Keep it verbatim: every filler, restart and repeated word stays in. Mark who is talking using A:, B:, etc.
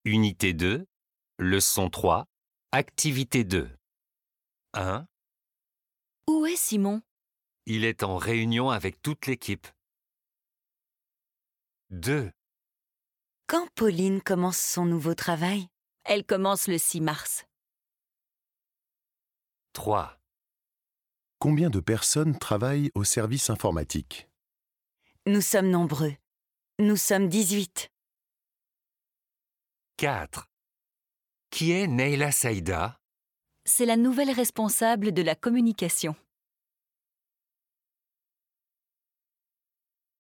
A: Unité deux, leçon trois, activité deux. un.
B: Où est Simon?
A: Il est en réunion avec toute l'équipe. deux.
C: Quand Pauline commence son nouveau travail?
B: Elle commence le six mars.
A: trois.
D: Combien de personnes travaillent au service informatique?
C: Nous sommes nombreux. Nous sommes dix-huit.
A: quatre. Qui est Neila Saïda?
B: C'est la nouvelle responsable de la communication.